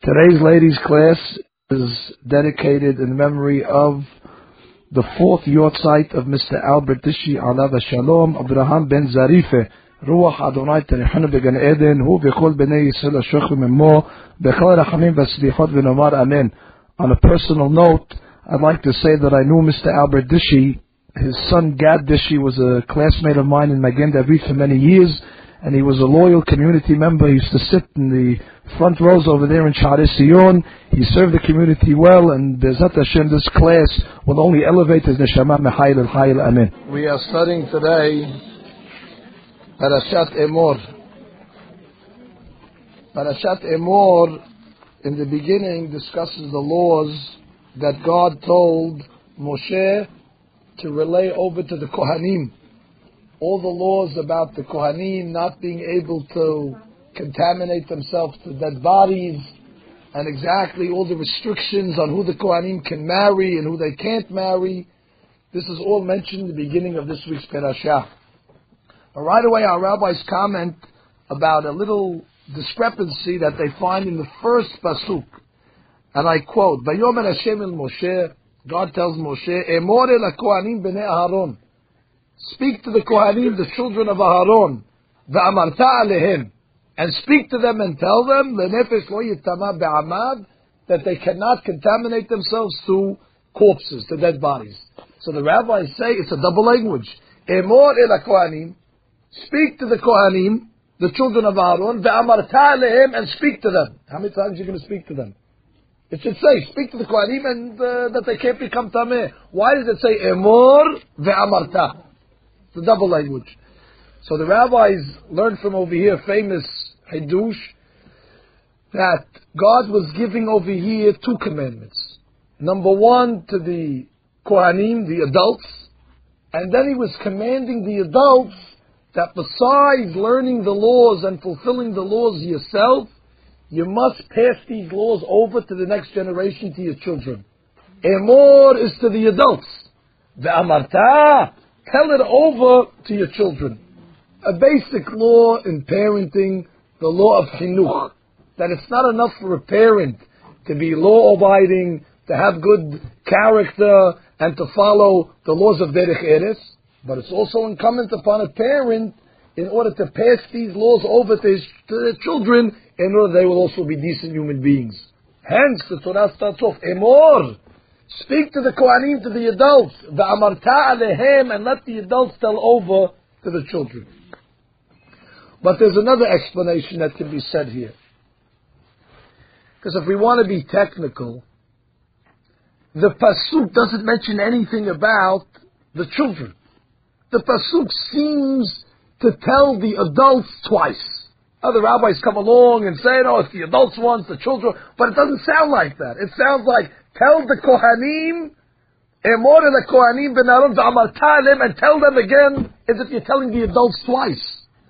Today's ladies' class is dedicated in memory of the fourth yortzeit of Mr. Albert Dishi Alav Shalom Abraham ben Zarife Ruach Adonai Terechanu Began Eden Hu V'chol Bnei Yisrael Ashochem Emo Bechol Rachamim V'Slichot V'Nomar Amen. On a personal note, I'd like to say that I knew Mr. Albert Dishi. His son Gad Dishi was a classmate of mine in Magen David for many years, and he was a loyal community member. He used to sit in the front rows over there in Sha'arei Zion. He served the community well, and Be'ezrat Hashem, this class will only elevate his neshama mechayil el chayil. Amen. We are studying today Parashat Emor. Parashat Emor, in the beginning, discusses the laws that God told Moshe to relay over to the Kohanim. All the laws about the Kohanim not being able to contaminate themselves to dead bodies, and exactly all the restrictions on who the Kohanim can marry and who they can't marry. This is all mentioned in the beginning of this week's Parashah. Right away, our rabbis comment about a little discrepancy that they find in the first pasuk, and I quote: "Vayomer Hashem el Moshe." God tells Moshe, "Emor el Kohanim bnei Aharon." Speak to the Kohanim, the children of Aharon, "Va'amarta alehem," and speak to them and tell them, "Lenefesh lo yitama be'amad," that they cannot contaminate themselves to corpses, to dead bodies. So the rabbis say it's a double language. Emor el Kohanim, speak to the Kohanim, the children of Aharon, "Va'amarta alehem," and speak to them. How many times are you going to speak to them? It should say, speak to the Kohanim and that they can't become Tameh. Why does it say Emor ve'amarta? It's a double language. So the rabbis learned from over here, famous Hidush, that God was giving over here two commandments. Number one to the Kohanim, the adults, and then he was commanding the adults that besides learning the laws and fulfilling the laws yourself, you must pass these laws over to the next generation, to your children. Emor is to the adults. Ve'amarta, tell it over to your children. A basic law in parenting, the law of chinuch, that it's not enough for a parent to be law-abiding, to have good character, and to follow the laws of derech eretz, but it's also incumbent upon a parent, in order to pass these laws over to their children, in order they will also be decent human beings. Hence, the Torah starts off, Emor, speak to the Kohanim, to the adults, Va'amarta alehem, and let the adults tell over to the children. But there's another explanation that can be said here. Because if we want to be technical, the Pasuk doesn't mention anything about the children. The Pasuk seems to tell the adults twice. Other rabbis come along and say, no, it's the adults once, the children, but it doesn't sound like that. It sounds like, tell the Kohanim, Emor el Kohanim ben Aaron v'amarta alehem, and tell them again, as if you're telling the adults twice.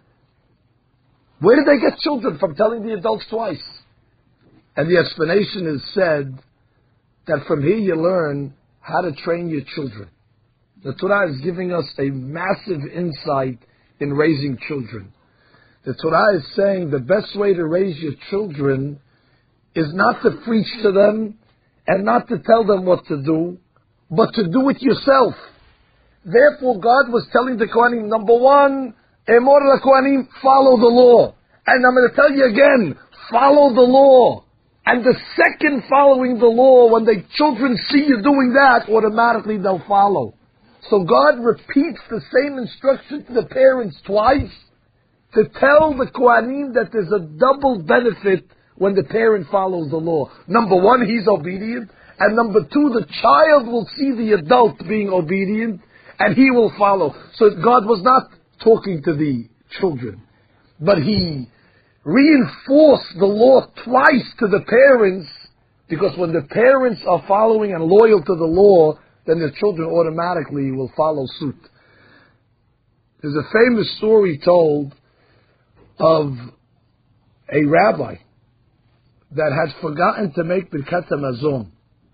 Where did they get children from telling the adults twice? And the explanation is said that from here you learn how to train your children. The Torah is giving us a massive insight in raising children. The Torah is saying the best way to raise your children is not to preach to them and not to tell them what to do, but to do it yourself. Therefore, God was telling the Kohanim, number one, Emor LaKohanim, follow the law. And I'm going to tell you again, follow the law. And the second following the law, when the children see you doing that, automatically they'll follow. So God repeats the same instruction to the parents twice, to tell the Kohanim that there's a double benefit when the parent follows the law. Number one, he's obedient, and number two, the child will see the adult being obedient, and he will follow. So God was not talking to the children, but he reinforced the law twice to the parents, because when the parents are following and loyal to the law, then the children automatically will follow suit. There's a famous story told of a rabbi that had forgotten to make Birkat HaMazon.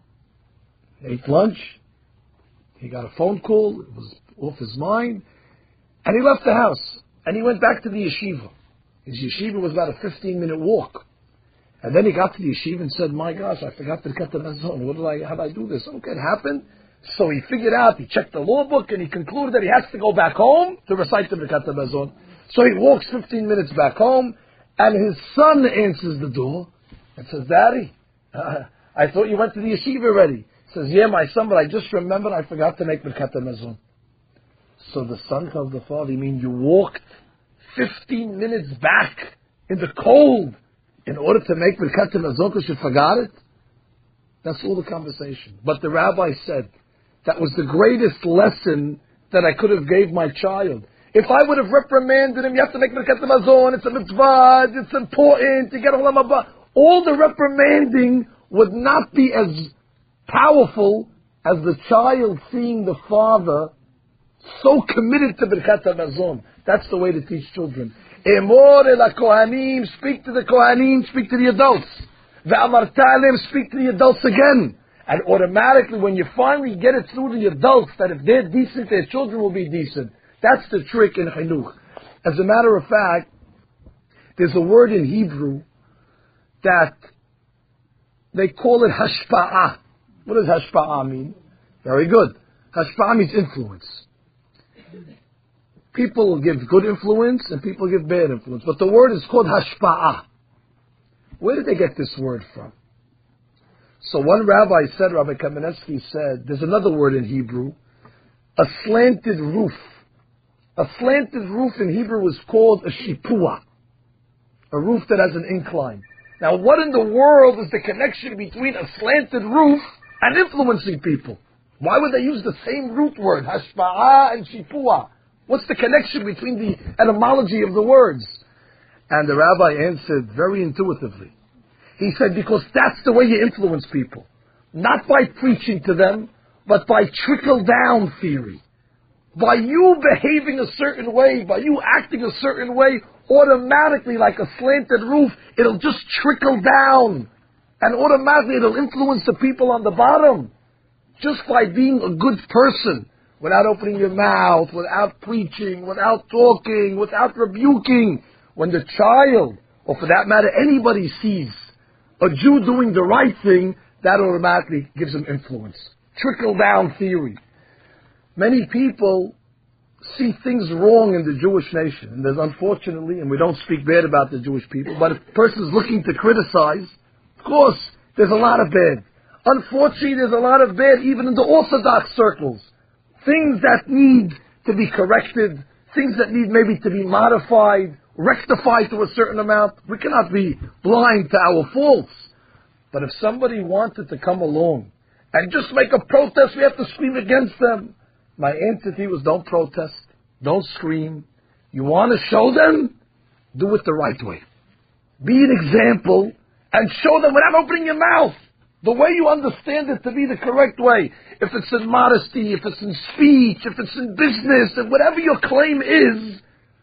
He ate lunch, he got a phone call, it was off his mind, and he left the house, and he went back to the yeshiva. His yeshiva was about a 15-minute walk. And then he got to the yeshiva and said, my gosh, I forgot to cut the mezon. How did I do this? Okay, it happened. So he figured out, he checked the law book, and he concluded that he has to go back home to recite the Birkat HaMazon. So he walks 15 minutes back home, and his son answers the door and says, Daddy, I thought you went to the yeshiva already. He says, yeah, my son, but I just remembered I forgot to make Birkat HaMazon. So the son tells the father, you mean you walked 15 minutes back in the cold in order to make Birkat HaMazon because you forgot it? That's all the conversation. But the rabbi said, that was the greatest lesson that I could have gave my child. If I would have reprimanded him, you have to make Birkat HaMazon, it's a mitzvah, it's important, you get Olam Haba. All the reprimanding would not be as powerful as the child seeing the father so committed to Birkat HaMazon. That's the way to teach children. Emor el kohanim, speak to the kohanim, speak to the adults. Ve'amarta alem, speak to the adults again. And automatically, when you finally get it through the adults, that if they're decent, their children will be decent. That's the trick in chinuch. As a matter of fact, there's a word in Hebrew that they call it hashpa'ah. What does hashpa'ah mean? Very good. Hashpa'ah means influence. People give good influence and people give bad influence. But the word is called hashpa'ah. Where did they get this word from? So one rabbi said, Rabbi Kamenetsky said, there's another word in Hebrew, a slanted roof. A slanted roof in Hebrew is called a shipua, a roof that has an incline. Now what in the world is the connection between a slanted roof and influencing people? Why would they use the same root word, hashpa'ah and shipua? What's the connection between the etymology of the words? And the rabbi answered very intuitively. He said, because that's the way you influence people. Not by preaching to them, but by trickle-down theory. By you behaving a certain way, by you acting a certain way, automatically, like a slanted roof, it'll just trickle down. And automatically it'll influence the people on the bottom. Just by being a good person, without opening your mouth, without preaching, without talking, without rebuking. When the child, or for that matter anybody, sees a Jew doing the right thing, that automatically gives them influence. Trickle-down theory. Many people see things wrong in the Jewish nation. And there's unfortunately, and we don't speak bad about the Jewish people, but if a person is looking to criticize, of course, there's a lot of bad. Unfortunately, there's a lot of bad even in the Orthodox circles. Things that need to be corrected, things that need maybe to be modified, rectified to a certain amount. We cannot be blind to our faults. But if somebody wanted to come along and just make a protest, we have to scream against them. My answer to you is don't protest, don't scream. You want to show them? Do it the right way. Be an example and show them without opening your mouth. The way you understand it to be the correct way. If it's in modesty, if it's in speech, if it's in business, and whatever your claim is,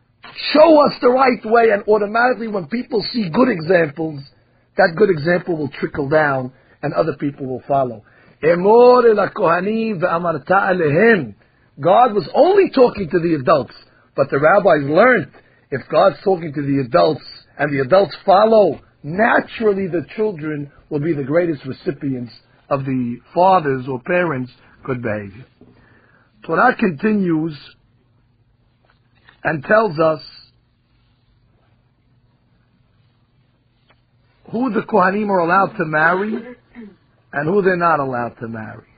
show us the right way, and automatically when people see good examples, that good example will trickle down and other people will follow. Emor el kohanim ve'amarta alehem. God was only talking to the adults, but the rabbis learned if God's talking to the adults and the adults follow, naturally the children will be the greatest recipients of the father's or parents' good behavior. Torah continues and tells us who the Kohanim are allowed to marry and who they're not allowed to marry.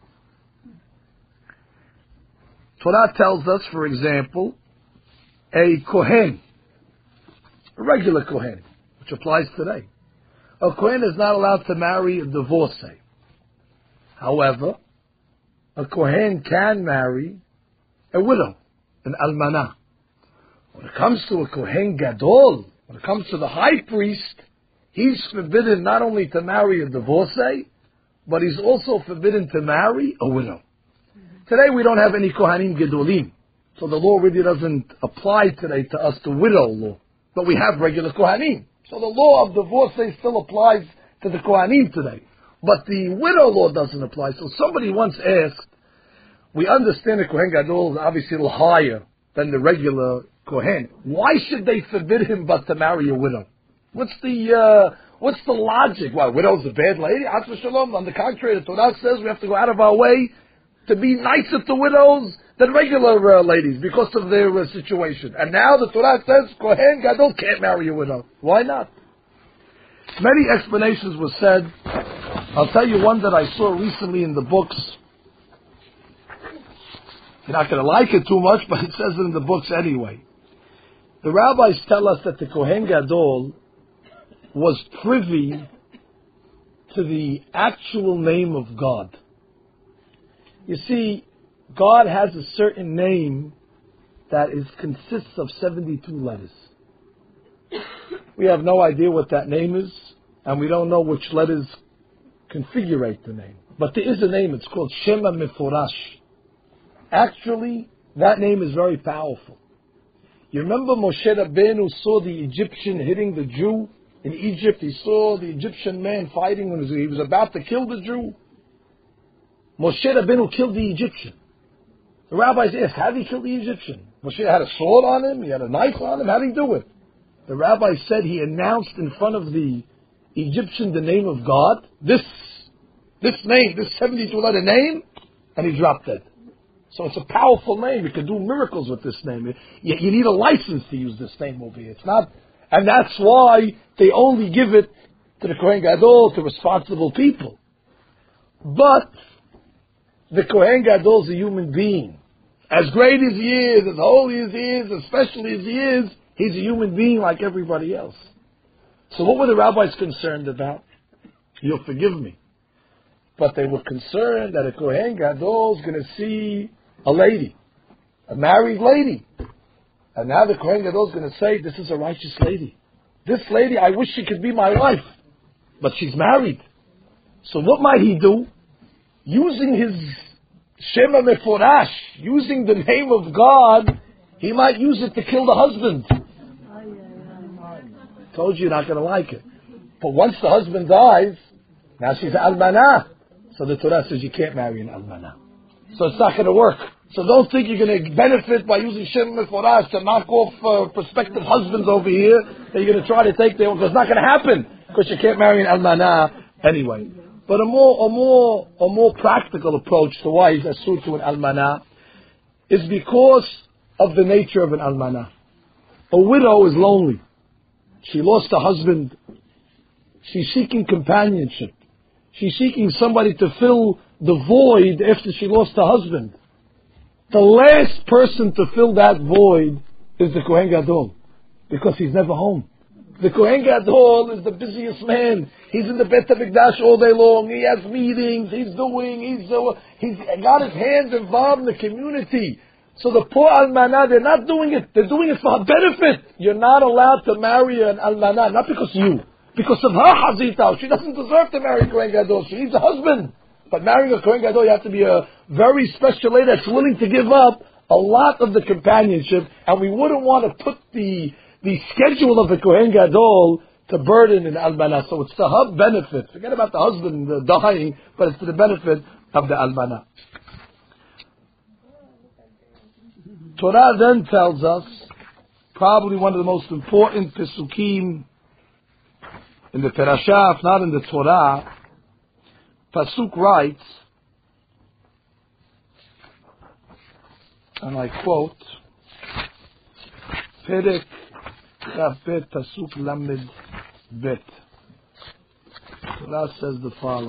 Torah tells us, for example, a Kohen, a regular Kohen, which applies today. A Kohen is not allowed to marry a divorcee. However, a Kohen can marry a widow, an almanah. When it comes to a Kohen Gadol, when it comes to the high priest, he's forbidden not only to marry a divorcee, but he's also forbidden to marry a widow. Today we don't have any Kohanim Gedolim, so the law really doesn't apply today to us, the widow law. But we have regular Kohanim. So the law of divorcee still applies to the Kohanim today. But the widow law doesn't apply. So somebody once asked, we understand the Kohen Gadol is obviously a little higher than the regular Kohen. Why should they forbid him but to marry a widow? What's the What's the logic? Why, widow's a bad lady? Chas v'shalom. On the contrary, the Torah says we have to go out of our way to be nicer to widows than regular ladies because of their situation. And now the Torah says Kohen Gadol can't marry a widow. Why not? Many explanations were said. I'll tell you one that I saw recently in the books. You're not going to like it too much, but it says it in the books anyway. The rabbis tell us that the Kohen Gadol was privy to the actual name of God. You see, God has a certain name that consists of 72 letters. We have no idea what that name is, and we don't know which letters configure the name. But there is a name, it's called Shema Meforash. Actually, that name is very powerful. You remember Moshe Rabbeinu saw the Egyptian hitting the Jew in Egypt? He saw the Egyptian man fighting when he was about to kill the Jew. Moshe Rabbeinu killed the Egyptian. The rabbis asked, how did he kill the Egyptian? Moshe had a sword on him, he had a knife on him, how did he do it? The rabbi said he announced in front of the Egyptian the name of God, this name, this 72-letter name, and he dropped dead. So it's a powerful name. You can do miracles with this name. You need a license to use this name over here. It's not, and that's why they only give it to the Kohen Gadol, to responsible people. But the Kohen Gadol is a human being. As great as he is, as holy as he is, as special as he is, he's a human being like everybody else. So what were the rabbis concerned about? You'll forgive me. But they were concerned that a Kohen Gadol is going to see a lady, a married lady. And now the Kohen Gadol is going to say, this is a righteous lady. This lady, I wish she could be my wife. But she's married. So what might he do? Using his Shema Meforash, using the name of God, he might use it to kill the husband. Told you you're not going to like it. But once the husband dies, now she's almanah. So the Torah says you can't marry an almanah. So it's not going to work. So don't think you're going to benefit by using Shem Meforash to knock off prospective husbands over here that you're going to try to take their own, because it's not going to happen, because you can't marry an almanah anyway. But a more practical approach to why he's asur to an almanah is because of the nature of an almanah. A widow is lonely. She lost a husband. She's seeking companionship. She's seeking somebody to fill the void after she lost her husband. The last person to fill that void is the Kohen Gadol, because he's never home. The Kohen Gadol is the busiest man. He's in the Beit HaMikdash all day long. He has meetings. He's got his hands involved in the community. So the poor almanah, they're not doing it. They're doing it for her benefit. You're not allowed to marry an almanah, not because of her hazita. She doesn't deserve to marry a Kohen Gadol. She needs a husband. But marrying a Kohen Gadol, you have to be a very special lady that's willing to give up a lot of the companionship. And we wouldn't want to put the schedule of the Kohen Gadol to burden an almanah. So it's to her benefit. Forget about the husband dying, but it's to the benefit of the almanah. Torah then tells us, probably one of the most important Pesukim in the Parashah, if not in the Torah. Pasuk writes, and I quote, Perek Kaf Bet Pasuk Lamed Bet. Torah says the following: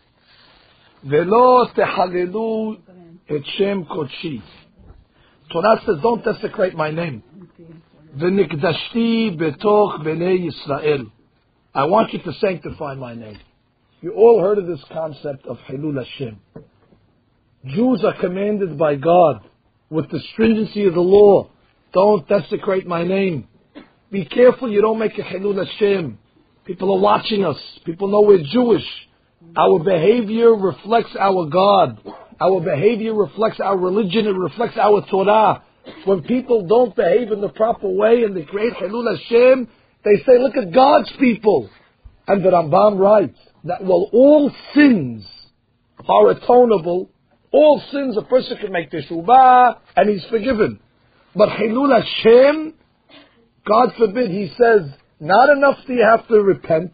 Velo techalelu et Shem Kodshi. Torah says, don't desecrate my name. V'nikdashti betoch bnei Yisrael. I want you to sanctify my name. You all heard of this concept of Hilul Hashem. Jews are commanded by God with the stringency of the law. Don't desecrate my name. Be careful you don't make a Hilul Hashem. People are watching us. People know we're Jewish. Our behavior reflects our God. Our behavior reflects our religion. It reflects our Torah. When people don't behave in the proper way and they create Hilul Hashem, they say, look at God's people. And the Rambam writes that while all sins are atonable, all sins a person can make teshuvah and he's forgiven. But Hilul Hashem, God forbid, he says, not enough do you have to repent,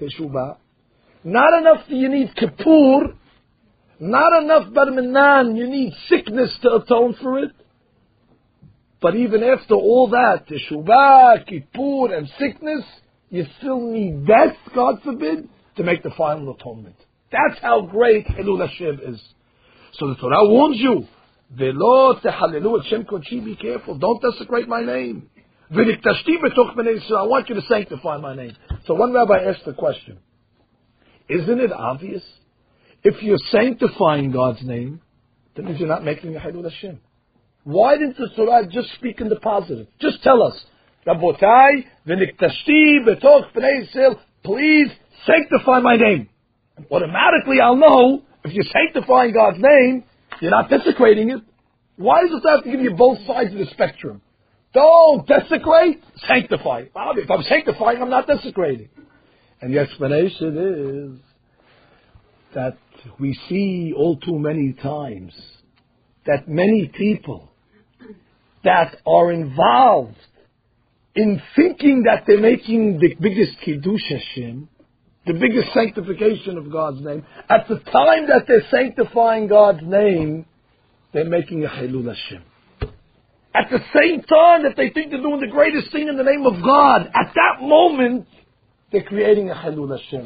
Teshuvah. Not enough that you need Kippur. Not enough Bar Minan, you need sickness to atone for it. But even after all that, Teshuvah, Kippur, and sickness, you still need death, God forbid, to make the final atonement. That's how great Hilul Hashem is. So the Torah warns you, Velo tehalelu et Shem Kodshi, be careful, don't desecrate my name. V'niktashti b'toch b'nei Yisrael, I want you to sanctify my name. So one rabbi asked the question, isn't it obvious? If you're sanctifying God's name, that means you're not making a Hilul Hashem. Why didn't the Torah just speak in the positive? Just tell us, Rabotai, v'niktashti b'toch b'nei Yisrael, please sanctify my name. And automatically I'll know, if you're sanctifying God's name, you're not desecrating it. Why does it have to give you both sides of the spectrum? Don't desecrate, sanctify. Well, if I'm sanctifying, I'm not desecrating. And the explanation is that we see all too many times that many people that are involved in thinking that they're making the biggest Kiddush Hashem, the biggest sanctification of God's name, at the time that they're sanctifying God's name, they're making a Hilul Hashem. At the same time that they think they're doing the greatest thing in the name of God, at that moment, they're creating a Hilul Hashem.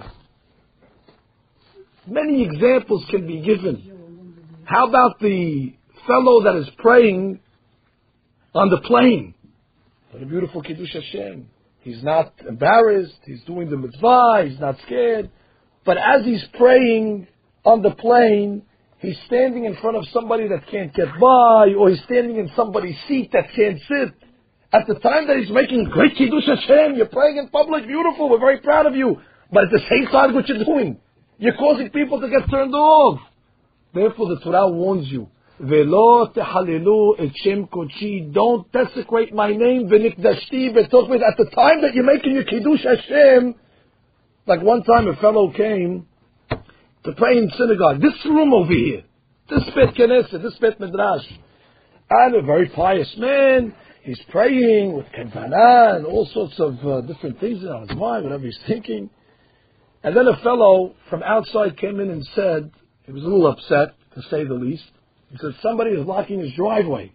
Many examples can be given. How about the fellow that is praying on the plane? What a beautiful Kiddush Hashem. He's not embarrassed, he's doing the mitzvah, he's not scared. But as he's praying on the plane, he's standing in front of somebody that can't get by, or he's standing in somebody's seat that can't sit. At the time that he's making great Kiddush Hashem, you're praying in public, beautiful, we're very proud of you. But at the same time, what you're doing, you're causing people to get turned off. Therefore, the Torah warns you, Velo tehalelu et Shem Kodshi, don't desecrate my name, v'nikdashti b'toch b'nei. At the time that you're making your Kiddush Hashem, like one time a fellow came to pray in synagogue, this room over here, this Bet Knesset, this Bet Midrash, and a very pious man, he's praying with Kavanah and all sorts of different things in his mind, whatever he's thinking. And then a fellow from outside came in and said, he was a little upset, to say the least. He said, somebody is blocking his driveway.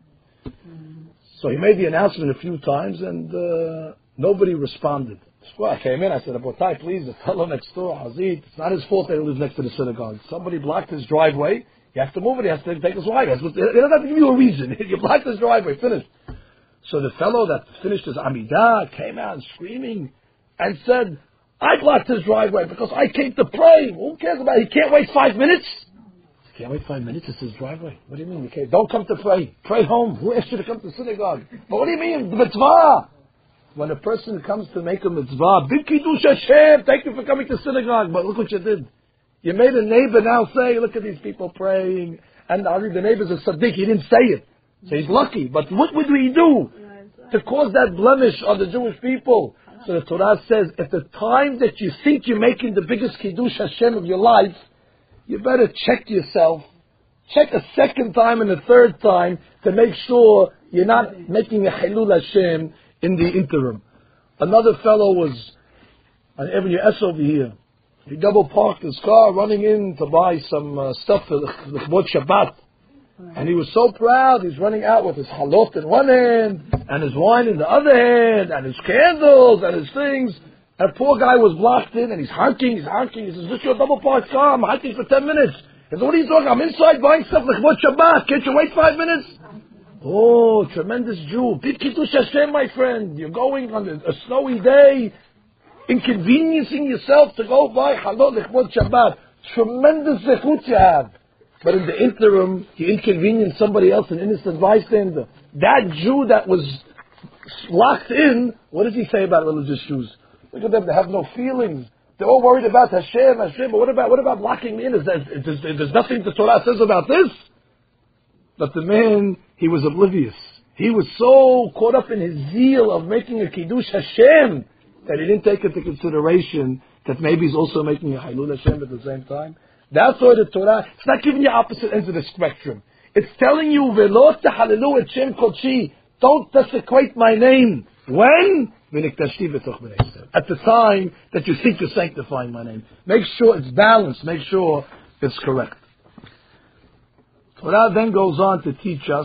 So he made the announcement a few times, and nobody responded. So I came in, I said, Abotai, please, the fellow next door, Hazid, it's not his fault that he lives next to the synagogue. Somebody blocked his driveway, you have to move it, he has to take his wife. They don't have to give you a reason. You blocked his driveway, finished. So the fellow that finished his Amidah came out screaming and said, I blocked his driveway because I came to pray. Who cares about it? He can't wait 5 minutes. He can't wait 5 minutes, it's his driveway. What do you mean? You can't? Don't come to pray. Pray home. Who asked you to come to synagogue? But what do you mean? The mitzvah. When a person comes to make a mitzvah, big Kiddush Hashem, thank you for coming to synagogue, but look what you did. You made a neighbor now say, look at these people praying, and the neighbor's a tzaddik, he didn't say it. So he's lucky. But what would we do to cause that blemish on the Jewish people? So the Torah says, at the time that you think you're making the biggest Kiddush Hashem of your life, you better check yourself. Check a second time and a third time to make sure you're not making a Hilul Hashem in the interim. Another fellow was on Avenue S over here. He double parked his car running in to buy some stuff for the Chvod Shabbat. And he was so proud, he's running out with his halot in one hand, and his wine in the other hand, and his candles, and his things. And poor guy was blocked in, and he's honking. He says, is this your double parked car? I'm honking for 10 minutes. He says, what are you talking? I'm inside buying stuff for Chvod Shabbat. Can't you wait 5 minutes? Oh, tremendous Jew. Big Kiddush Hashem, my friend. You're going on a snowy day, inconveniencing yourself to go buy halot Chvod Shabbat. Tremendous zechut you have. But in the interim, you inconvenience somebody else, an innocent bystander. That Jew that was locked in, what does he say about religious Jews? Look at them, they have no feelings. They're all worried about Hashem, but what about locking me in? There's nothing the Torah says about this. But the man, he was oblivious. He was so caught up in his zeal of making a Kiddush Hashem that he didn't take into consideration that maybe he's also making a Hilul Hashem at the same time. That's why the Torah, it's not giving you opposite ends of the spectrum. It's telling you, Velo tehalelu et Shem Kodshi, don't desecrate my name. When? V'niktashti b'toch b'nei Yisrael. at the time that you think you're sanctifying my name. Make sure it's balanced. Make sure it's correct. Torah then goes on to teach us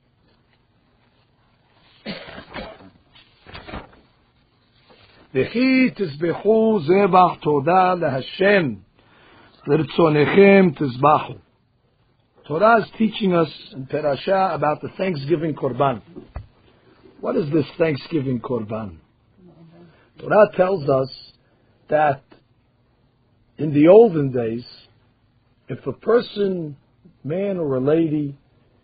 V'chi tizbechu zebach todah leHashem l'ritzonechem tizbachu. Torah is teaching us in Perashah about the Thanksgiving Korban. What is this Thanksgiving Korban? Torah tells us that in the olden days, if a person, man or a lady,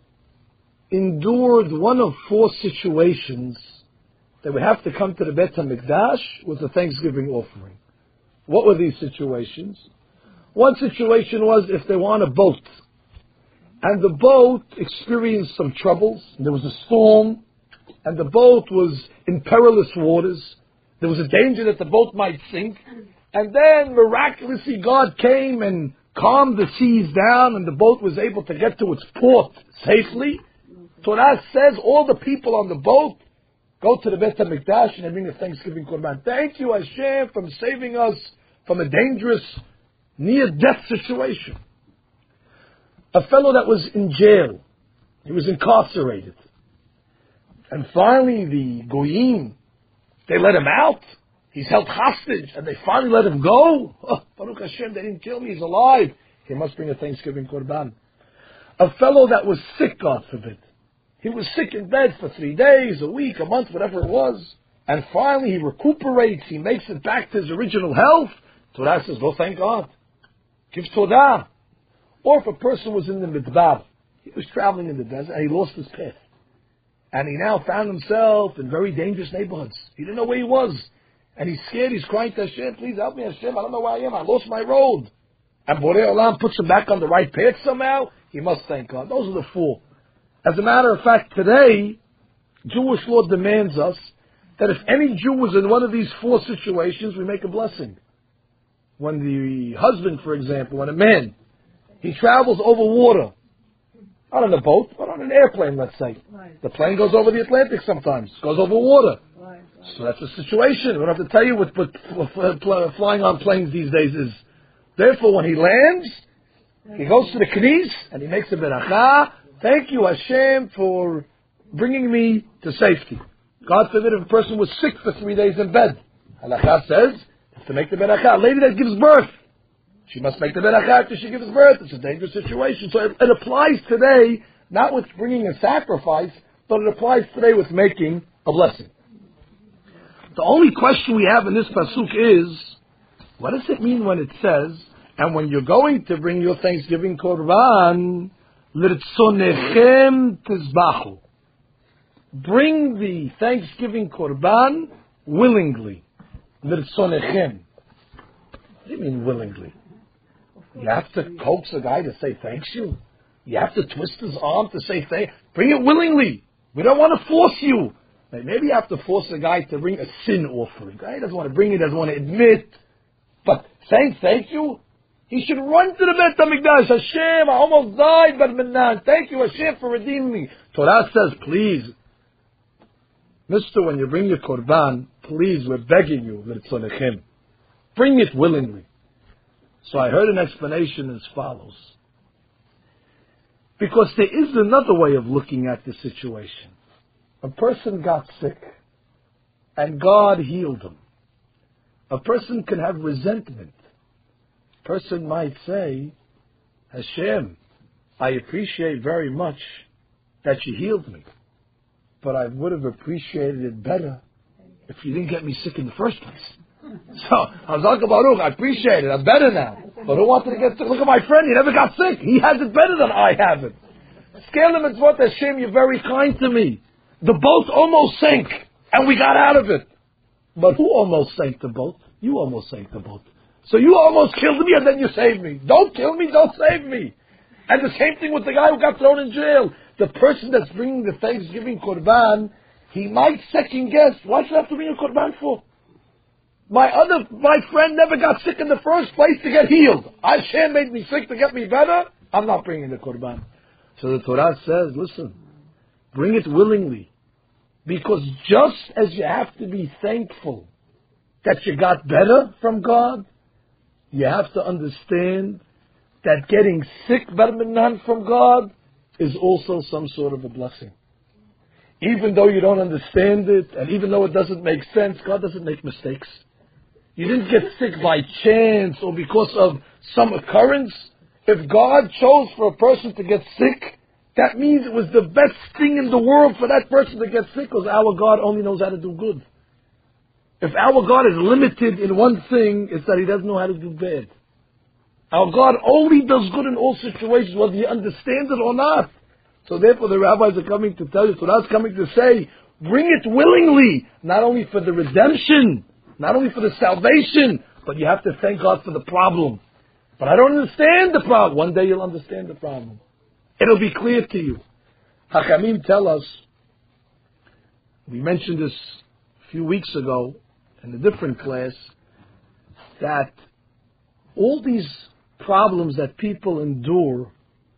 endured one of 4 situations, they would have to come to the Beit HaMikdash with a Thanksgiving offering. What were these situations? One situation was if they were on a boat, and the boat experienced some troubles, there was a storm, and the boat was in perilous waters, there was a danger that the boat might sink, and then miraculously God came and calmed the seas down, and the boat was able to get to its port safely. Torah says all the people on the boat go to the Beit HaMikdash and they bring a Thanksgiving Korban. Thank you, Hashem, for saving us from a dangerous, near-death situation. A fellow that was in jail, he was incarcerated. And finally the Goyim, they let him out. He's held hostage, and they finally let him go. Oh, Baruch Hashem, they didn't kill me, he's alive. He must bring a Thanksgiving Korban. A fellow that was sick, God forbid. He was sick in bed for 3 days, a week, a month, whatever it was. And finally he recuperates, he makes it back to his original health. Torah says, go thank God. Give Todah. Or if a person was in the Midbar, he was traveling in the desert and he lost his path. And he now found himself in very dangerous neighborhoods. He didn't know where he was. And he's scared, he's crying to Hashem, please help me Hashem, I don't know where I am, I lost my road. And Borei Olam puts him back on the right path somehow, he must thank God. Those are the 4. As a matter of fact, today, Jewish law demands us that if any Jew was in one of these 4 situations, we make a blessing. When the husband, for example, when a man, he travels over water, not on a boat, but on an airplane, let's say. Right. The plane goes over the Atlantic sometimes, goes over water. Right. So that's a situation. We don't have to tell you what flying on planes these days is. Therefore, when he lands, he goes to the Knis and he makes a beracha. Thank you, Hashem, for bringing me to safety. God forbid if a person was sick for 3 days in bed. Halakha says, to make the beracha. A lady that gives birth, she must make the beracha after she gives birth. It's a dangerous situation. So it applies today, not with bringing a sacrifice, but it applies today with making a blessing. The only question we have in this pasuk is, what does it mean when it says, and when you're going to bring your Thanksgiving Korban, L'rtzonechem tizbachu. Bring the Thanksgiving Korban willingly. L'rtzonechem. What do you mean willingly? You have to coax a guy to say thanks you. You have to twist his arm to say thank. Bring it willingly. We don't want to force you. Maybe you have to force a guy to bring a sin offering. Guy doesn't want to bring it, doesn't want to admit. But saying thank you, he should run to the Beit HaMikdash. Hashem, I almost died, but Menan. Thank you, Hashem, for redeeming me. Torah says, please, Mister, when you bring your Korban, please, we're begging you, L'rtzonechem. Bring it willingly. So I heard an explanation as follows. Because there is another way of looking at the situation. A person got sick, and God healed him. A person can have resentment. A person might say, Hashem, I appreciate very much that you healed me, but I would have appreciated it better if you didn't get me sick in the first place. So, Hazak Baruch, I appreciate it, I'm better now. But who wanted to get sick? Look at my friend, he never got sick. He has it better than I have it. Scale him, it's what Hashem, you're very kind to me. The boat almost sank, and we got out of it. But who almost sank the boat? You almost sank the boat. So you almost killed me, and then you saved me. Don't kill me, don't save me. And the same thing with the guy who got thrown in jail. The person that's bringing the Thanksgiving Korban, he might second guess, why should I have to bring a Korban for? My friend never got sick in the first place to get healed. Hashem made me sick to get me better. I'm not bringing the Korban. So the Torah says, listen, bring it willingly. Because just as you have to be thankful that you got better from God, you have to understand that getting sick, Barminan, from God is also some sort of a blessing. Even though you don't understand it, and even though it doesn't make sense, God doesn't make mistakes. You didn't get sick by chance or because of some occurrence. If God chose for a person to get sick, that means it was the best thing in the world for that person to get sick, because our God only knows how to do good. If our God is limited in one thing, it's that He doesn't know how to do bad. Our God only does good in all situations, whether you understand it or not. So therefore the rabbis are coming to tell you, Torah is coming to say, bring it willingly, not only for the redemption, not only for the salvation, but you have to thank God for the problem. But I don't understand the problem. One day you'll understand the problem. It'll be clear to you. Hachamim tell us, we mentioned this a few weeks ago in a different class, that all these problems that people endure,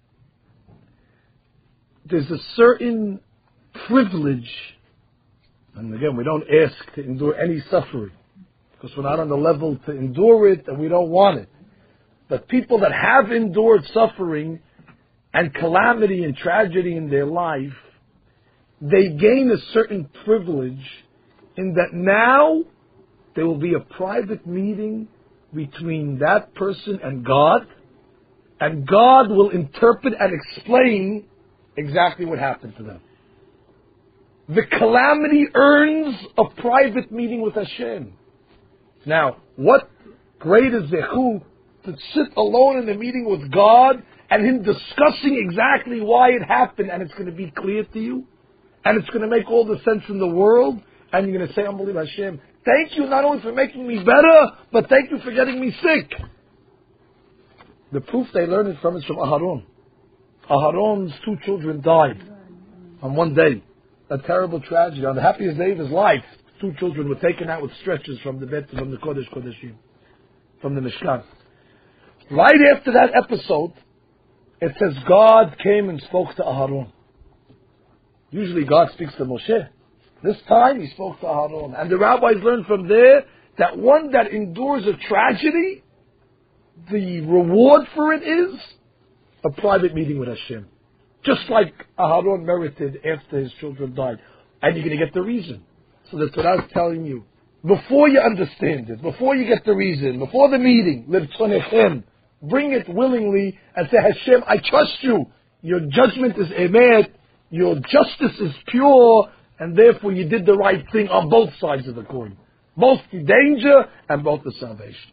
there's a certain privilege, and again, we don't ask to endure any suffering, because we're not on the level to endure it, and we don't want it. But people that have endured suffering and calamity and tragedy in their life, they gain a certain privilege in that now there will be a private meeting between that person and God will interpret and explain exactly what happened to them. The calamity earns a private meeting with Hashem. Now, what greater zechut to sit alone in a meeting with God and Him discussing exactly why it happened, and it's going to be clear to you, and it's going to make all the sense in the world, and you're going to say, unbelievable Hashem, thank you not only for making me better, but thank you for getting me sick. The proof they learned it from is from Aharon. Aharon's 2 children died on one day. A terrible tragedy. On the happiest day of his life, 2 children were taken out with stretchers from the bed, from the Kodesh Kodeshim, from the Mishkan. Right after that episode, it says God came and spoke to Aharon. Usually God speaks to Moshe. This time He spoke to Aharon. And the rabbis learned from there that one that endures a tragedy, the reward for it is a private meeting with Hashem. Just like Aharon merited after his children died. And you're going to get the reason. So the Torah is telling you, before you understand it, before you get the reason, before the meeting, L'rtzonechem, bring it willingly and say, Hashem, I trust you. Your judgment is emet. Your justice is pure. And therefore you did the right thing on both sides of the coin. Both the danger and both the salvation.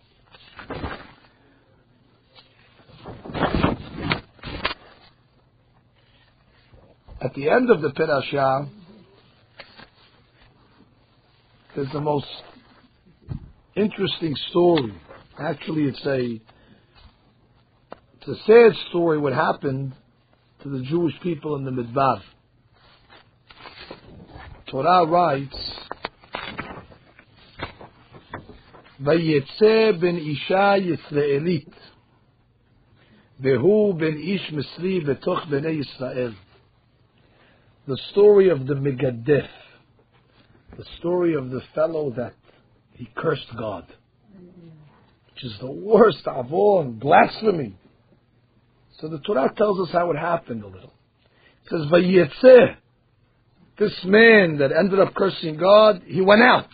At the end of the Perashah, there's the most interesting story. Actually, it's a sad story what happened to the Jewish people in the Midbar. Torah writes, Vayetze ben Isha Yisraelit, Vehu ben Ish Misri Betoch Bnei Yisrael. The story of the Megadef, the story of the fellow that he cursed God, which is the worst avon, blasphemy. So the Torah tells us how it happened a little. It says, Vayetze, this man that ended up cursing God, he went out.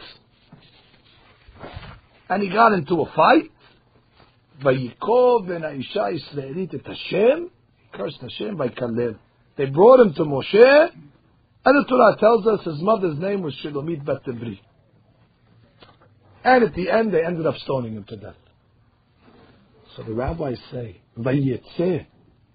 And he got into a fight. Vayikov ben Aisha Yisraelit et Hashem, he cursed Hashem by Kalev. They brought him to Moshe, and the Torah tells us his mother's name was Shelomit bat Tibri. And at the end, they ended up stoning him to death. So the rabbis say, Vayetze,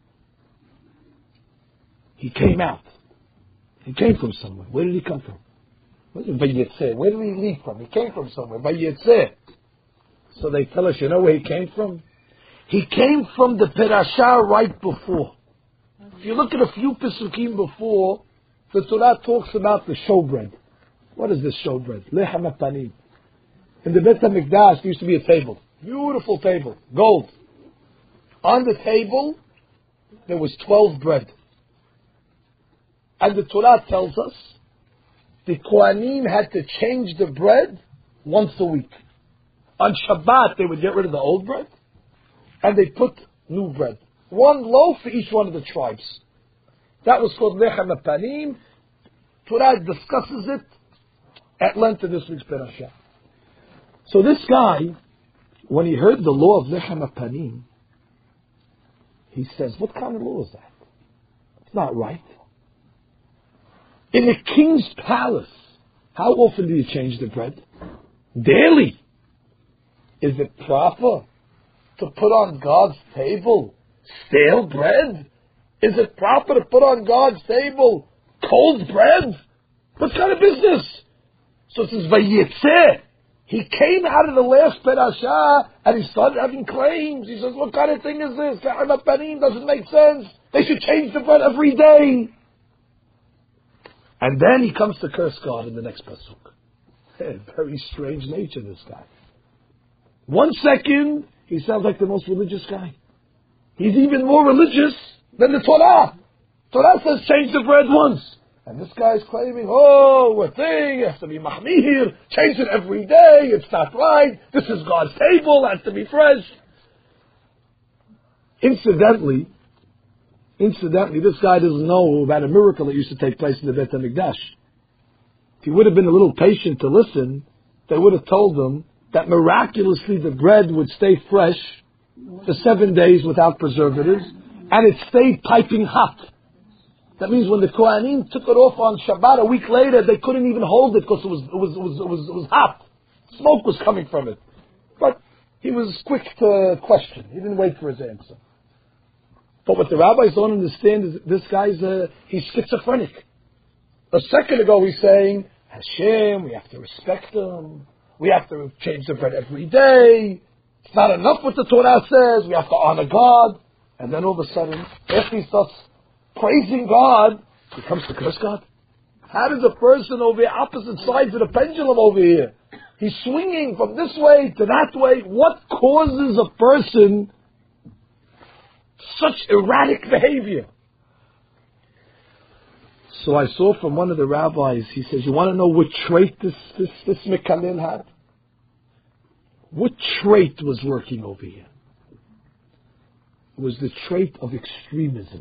he came out. He came from somewhere. Where did he come from? Vayetze. Where did he leave from? He came from somewhere. Vayetze. So they tell us, you know where he came from? He came from the Perashah right before. If you look at a few Pesukim before, the Torah talks about the showbread. What is this showbread? Lechem hapanim. In the Beit HaMikdash, there used to be a table. Beautiful table. Gold. On the table, there was 12 bread. And the Torah tells us the Kohanim had to change the bread once a week. On Shabbat, they would get rid of the old bread, and they put new bread. One loaf for each one of the tribes. That was called Lechem HaPanim. Torah discusses it at length in this week's Parashah. So this guy, when he heard the law of Lechem HaPanim, he says, what kind of law is that? It's not right. In the king's palace, how often do you change the bread? Daily. Is it proper to put on God's table stale bread? Is it proper to put on God's table cold bread? What kind of business? So it says, Vayitzeh. He came out of the last Parashah and he started having claims. He says, what kind of thing is this? Lechem HaPanim doesn't make sense. They should change the bread every day. And then he comes to curse God in the next pasuk. Very strange nature, this guy. 1 second, he sounds like the most religious guy. He's even more religious than the Torah. Torah says change the bread once. And this guy's claiming, a thing, it has to be mahmir, change it every day, it's not right, this is God's table, it has to be fresh. Incidentally, this guy doesn't know about a miracle that used to take place in the Beit HaMikdash. If he would have been a little patient to listen, they would have told him that miraculously the bread would stay fresh for 7 days without preservatives, and it stayed piping hot. That means when the Kohanim took it off on Shabbat a week later, they couldn't even hold it because it was hot. Smoke was coming from it. But he was quick to question. He didn't wait for his answer. But what the rabbis don't understand is this guy's he's schizophrenic. A second ago he's saying, Hashem, we have to respect him. We have to change the bread every day. It's not enough what the Torah says. We have to honor God. And then all of a sudden, after he starts praising God, he comes to curse God. How does a person over here, opposite sides of the pendulum over here? He's swinging from this way to that way. What causes a person such erratic behavior? So I saw from one of the rabbis, he says, you want to know what trait this Mekalel had? What trait was working over here? It was the trait of extremism.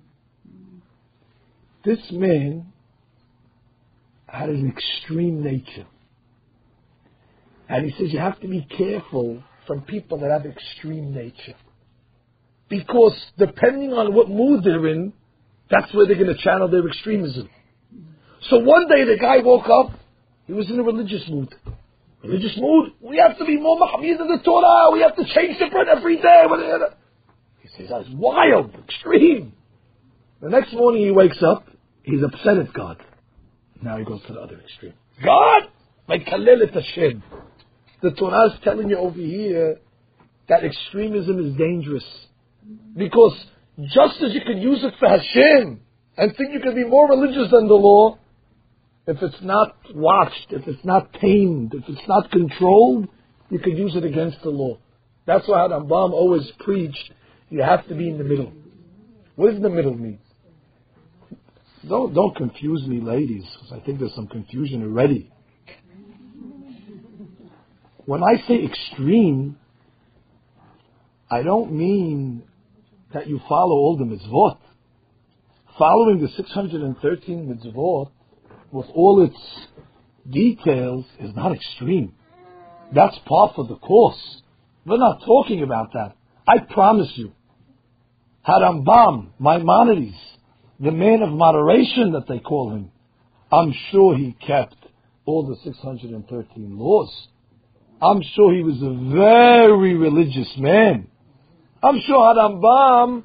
This man had an extreme nature. And he says you have to be careful from people that have extreme nature. Because depending on what mood they're in, that's where they're going to channel their extremism. So one day the guy woke up, he was in a religious mood. Religious mood? We have to be more mahmir than the Torah, we have to change the bread every day. He says that's wild, extreme. The next morning he wakes up, he's upset at God. Now he goes to the other extreme. God, my kalel et Hashem. The Torah is telling you over here that extremism is dangerous. Because just as you can use it for Hashem and think you can be more religious than the law, if it's not watched, if it's not tamed, if it's not controlled, you can use it against the law. That's why Rambam always preached, you have to be in the middle. What does the middle mean? Don't confuse me, ladies, because I think there's some confusion already. When I say extreme, I don't mean that you follow all the mitzvot. Following the 613 mitzvot with all its details is not extreme. That's part of the course. We're not talking about that. I promise you. Harambam, Maimonides, the man of moderation that they call him, I'm sure he kept all the 613 laws. I'm sure he was a very religious man. I'm sure Harambam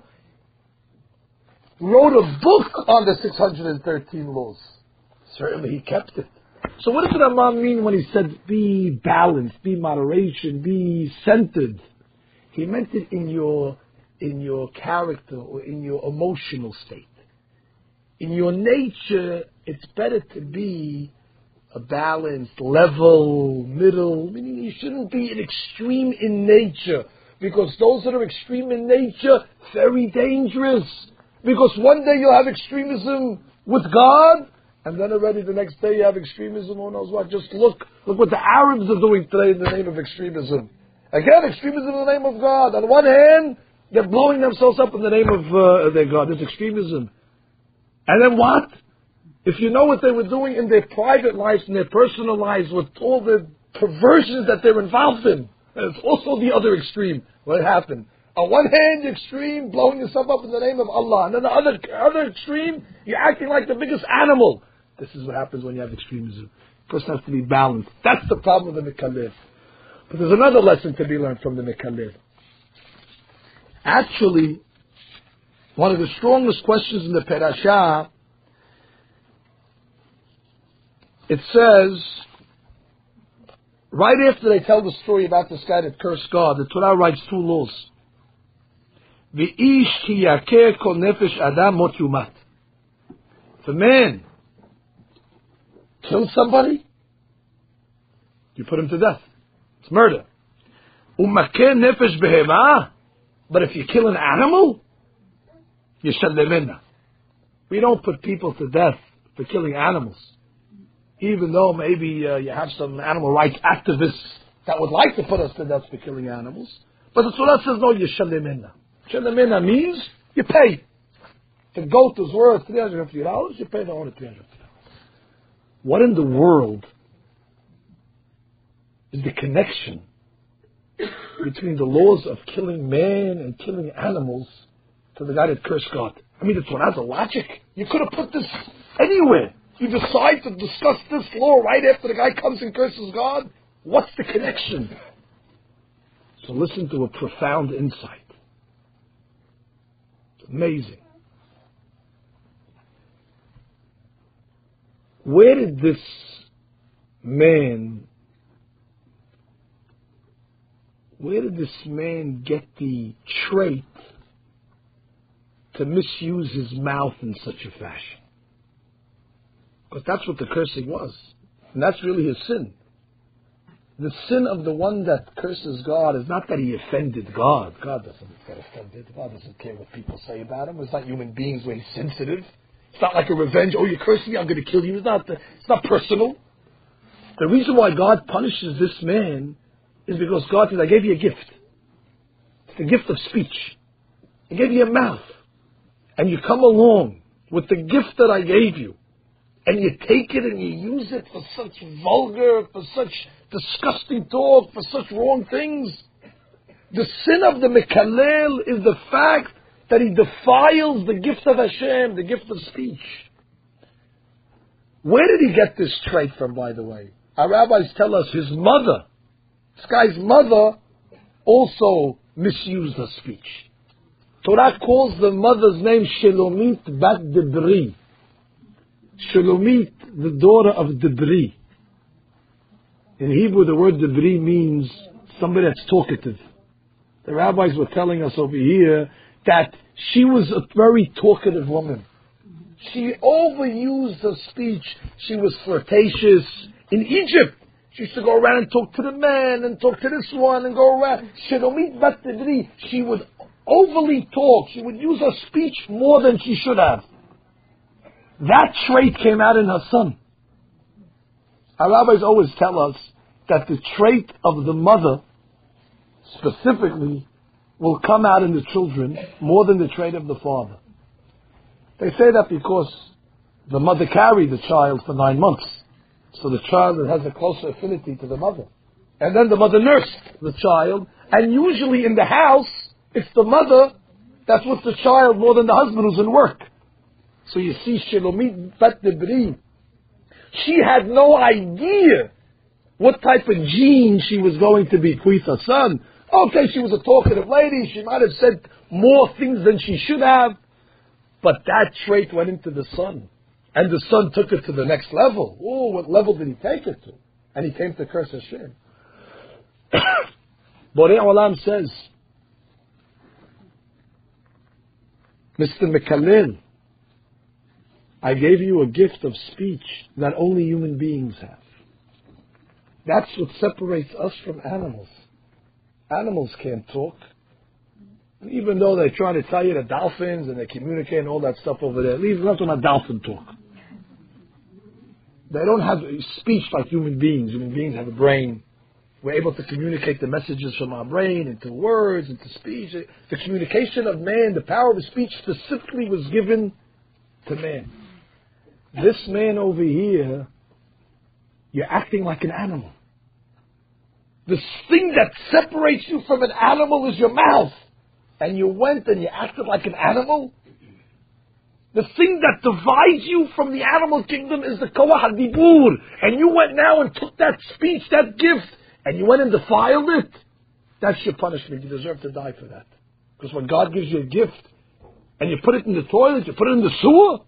wrote a book on the 613 laws. Certainly he kept it. So what does Rambam mean when he said be balanced, be moderation, be centered? He meant it in your character or in your emotional state. In your nature, it's better to be a balanced, level, middle, meaning you shouldn't be an extreme in nature, because those that are extreme in nature, very dangerous. Because one day you'll have extremism with God, And then already the next day you have extremism, who knows what. Just look what the Arabs are doing today in the name of extremism. Again, extremism in the name of God. On one hand, they're blowing themselves up in the name of their God. It's extremism. And then what? If you know what they were doing in their private lives, in their personal lives, with all the perversions that they're involved in, and it's also the other extreme. What happened? On one hand, extreme, blowing yourself up in the name of Allah. And then the other extreme, you're acting like the biggest animal. This is what happens when you have extremism. The person has to be balanced. That's the problem with the Mikalev. But there's another lesson to be learned from the Mikalev. Actually, one of the strongest questions in the Parashah, it says, right after they tell the story about this guy that cursed God, the Torah writes two laws. V'ish ki yakeh kol nefesh adam mot yumat. If a man kills somebody, you put him to death. It's murder. Umakeh nefesh behema. But if you kill an animal, yishallemena. We don't put people to death for killing animals. Even though maybe you have some animal rights activists that would like to put us to death for killing animals. But the Torah says, no, yishallemena. Yishallemena means you pay. The goat is worth $350, you pay the owner $350. What in the world is the connection between the laws of killing man and killing animals to the guy that cursed God? I mean, the Torah has a logic. You could have put this anywhere. You decide to discuss this law right after the guy comes and curses God. What's the connection? So listen to a profound insight. It's amazing. Where did this man get the trait to misuse his mouth in such a fashion? Because that's what the cursing was. And that's really his sin. The sin of the one that curses God is not that he offended God. God doesn't get offended. God doesn't care what people say about him. It's not human beings where he's sensitive. It's not like a revenge. Oh, you cursed me, I'm going to kill you. It's not personal. The reason why God punishes this man is because God says, I gave you a gift. It's the gift of speech. I gave you a mouth. And you come along with the gift that I gave you. And you take it and you use it for such vulgar, for such disgusting talk, for such wrong things. The sin of the Mekalel is the fact that he defiles the gift of Hashem, the gift of speech. Where did he get this trait from, by the way? Our rabbis tell us his mother, this guy's mother, also misused her speech. Torah calls the mother's name Shelomit bat Debri. Shelomit, the daughter of Debri. In Hebrew, the word Debri means somebody that's talkative. The rabbis were telling us over here that she was a very talkative woman. She overused her speech. She was flirtatious. In Egypt, she used to go around and talk to the man and talk to this one and go around. Shelomit bat Debri. She would overly talk. She would use her speech more than she should have. That trait came out in her son. Our rabbis always tell us that the trait of the mother, specifically, will come out in the children more than the trait of the father. They say that because the mother carried the child for 9 months. So the child has a closer affinity to the mother. And then the mother nursed the child. And usually in the house, it's the mother that's with the child more than the husband who's in work. So you see, Shelomit bat Debri, she had no idea what type of gene she was going to bequeath her son. Okay, she was a talkative lady. She might have said more things than she should have. But that trait went into the son. And the son took it to the next level. Oh, what level did he take it to? And he came to curse Hashem. Borei Olam says, Mr. Mekalel, I gave you a gift of speech that only human beings have. That's what separates us from animals. Animals can't talk. Even though they're trying to tell you the dolphins and they communicate and all that stuff over there. Leave nothing on dolphin talk. They don't have speech like human beings. Human beings have a brain. We're able to communicate the messages from our brain into words, into speech. The communication of man, the power of speech specifically was given to man. This man over here, you're acting like an animal. The thing that separates you from an animal is your mouth. And you went and you acted like an animal? The thing that divides you from the animal kingdom is the koach hadibur. And you went now and took that speech, that gift, and you went and defiled it. That's your punishment. You deserve to die for that. Because when God gives you a gift, and you put it in the toilet, you put it in the sewer,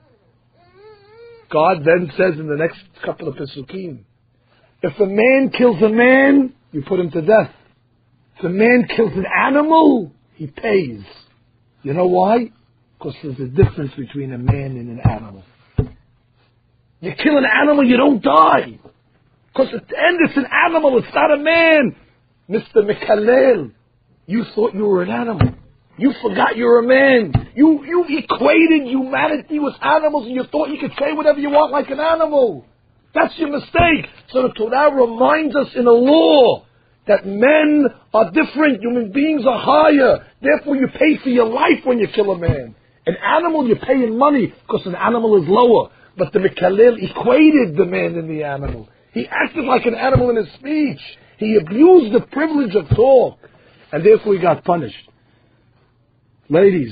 God then says in the next couple of pesukim, if a man kills a man, you put him to death. If a man kills an animal, he pays. You know why? Because there's a difference between a man and an animal. You kill an animal, you don't die. Because at the end it's an animal, it's not a man. Mr. Mikhalel, you thought you were an animal. You forgot you're a man. You equated humanity with animals and you thought you could say whatever you want like an animal. That's your mistake. So the Torah reminds us in a law that men are different, human beings are higher. Therefore you pay for your life when you kill a man. An animal you pay in money because an animal is lower. But the Mikhalel equated the man and the animal. He acted like an animal in his speech. He abused the privilege of talk. And therefore he got punished. Ladies,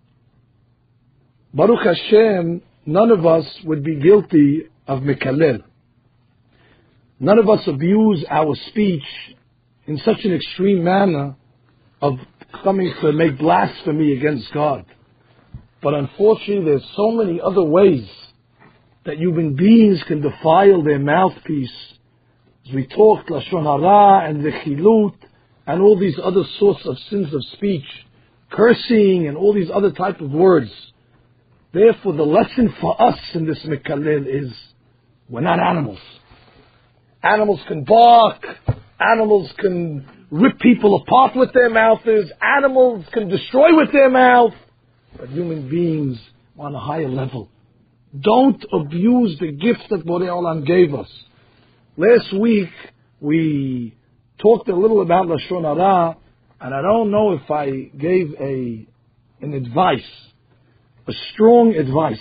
Baruch Hashem, none of us would be guilty of Mikhalel. None of us abuse our speech in such an extreme manner of coming to make blasphemy against God. But unfortunately, there's so many other ways that human beings can defile their mouthpiece. As we talked, Lashon Hara and the Chilut and all these other sorts of sins of speech, cursing and all these other type of words. Therefore, the lesson for us in this Mikhalel is, we're not animals. Animals can bark. Animals can rip people apart with their mouths. Animals can destroy with their mouth. But human beings are on a higher level. Don't abuse the gift that Borei Olam gave us. Last week, we talked a little about Lashon Hara, and I don't know if I gave an advice, a strong advice.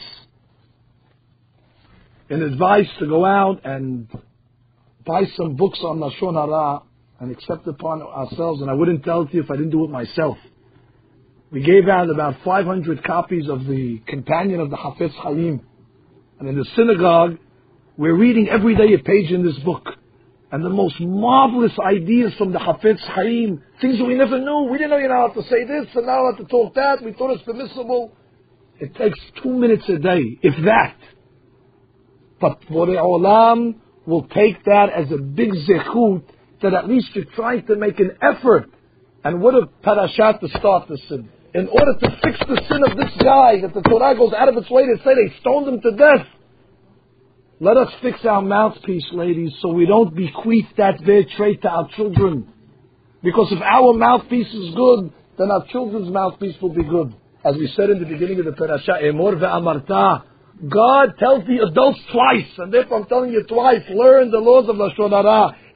An advice to go out and buy some books on Lashon Hara and accept upon ourselves, and I wouldn't tell it to you if I didn't do it myself. We gave out about 500 copies of the Companion of the Hafetz Chaim. And in the synagogue, we're reading every day a page in this book. And the most marvelous ideas from the Hafetz Chaim, things that we never knew. We didn't know you're not allowed to say this and not allowed to talk that. We thought it's permissible. It takes 2 minutes a day, if that. But Borei Olam will take that as a big zechut that at least you're trying to make an effort. And what a parashat to start the sin. In order to fix the sin of this guy, that the Torah goes out of its way to say they stoned him to death. Let us fix our mouthpiece, ladies, so we don't bequeath that bad trait to our children. Because if our mouthpiece is good, then our children's mouthpiece will be good. As we said in the beginning of the parasha, Emor ve'amarta. God tells the adults twice, and therefore I'm telling you twice, learn the laws of Lashon Hara.